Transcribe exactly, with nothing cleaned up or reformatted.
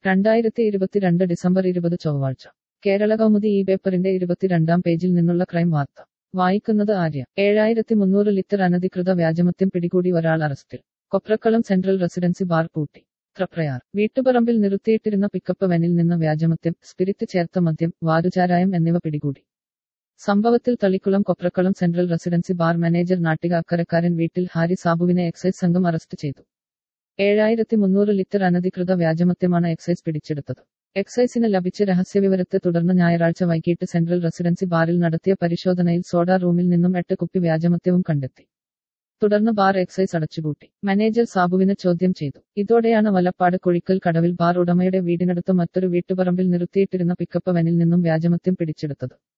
രണ്ടായിരത്തി ഇരുപത്തിരണ്ട് ഡിസംബർ ഇരുപത് ചൊവ്വാഴ്ച കേരള കൗമുദി ഈ പേപ്പറിന്റെ ഇരുപത്തിരണ്ടാം പേജിൽ നിന്നുള്ള ക്രൈം വാർത്ത വായിക്കുന്നത് ആര്യ. ഏഴായിരത്തി മുന്നൂറ് ലിറ്റർ അനധികൃത വ്യാജമദ്യം പിടികൂടി, ഒരാൾ അറസ്റ്റിൽ. കൊപ്രക്കളം സെൻട്രൽ റെസിഡൻസി ബാർ പൂട്ടി. തൃപ്രയാർ വീട്ടുപറമ്പിൽ നിർത്തിയിട്ടിരുന്ന പിക്കപ്പ് വാനിൽ നിന്ന് വ്യാജമദ്യം, സ്പിരിറ്റ് ചേർത്ത മദ്യം, വാരുചാരായം എന്നിവ പിടികൂടി. സംഭവത്തിൽ Thalikulam Koprakkalam central residency bar manager Nattika അക്കരക്കാരൻ വീട്ടിൽ ഹാരി സാബുവിനെ എക്സൈസ് സംഘം അറസ്റ്റ് ചെയ്തു. ഏഴായിരത്തി മുന്നൂറ് ലിറ്റർ അനധികൃത വ്യാജമദ്യമാണ് എക്സൈസ് പിടിച്ചെടുത്തത്. എക്സൈസിന് ലഭിച്ച രഹസ്യവിവരത്തെ തുടർന്ന് ഞായറാഴ്ച വൈകിട്ട് സെൻട്രൽ റെസിഡൻസി ബാറിൽ നടത്തിയ പരിശോധനയിൽ സോഡ റൂമിൽ നിന്നും എട്ട് കുപ്പി വ്യാജമദ്യവും കണ്ടെത്തി. തുടർന്ന് ബാർ എക്സൈസ് അടച്ചുപൂട്ടി. മാനേജർ സാബുവിനെ ചോദ്യം ചെയ്തു. ഇതോടെയാണ് വലപ്പാട് കുഴിക്കൽ കടവിൽ ബാർ ഉടമയുടെ വീടിനടുത്ത് മറ്റൊരു വീട്ടുപറമ്പിൽ നിർത്തിയിട്ടിരുന്ന പിക്കപ്പ് വാനിൽ നിന്നും വ്യാജമദ്യം പിടിച്ചെടുത്തത്.